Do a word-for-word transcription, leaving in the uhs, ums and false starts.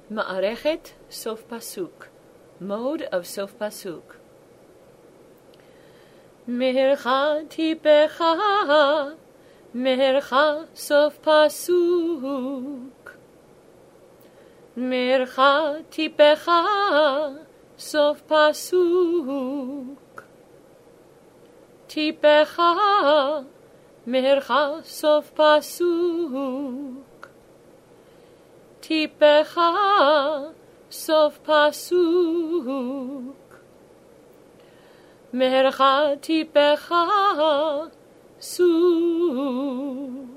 Ma'arechet sof pasuk. Mode of sof pasuk. Mehercha tipecha, mehercha sof pasuk. Mehercha tipecha, sof pasuk. Tipecha, mehercha sof pasuk. Tipecha, sof pasuk. Mehercha tipecha, suk.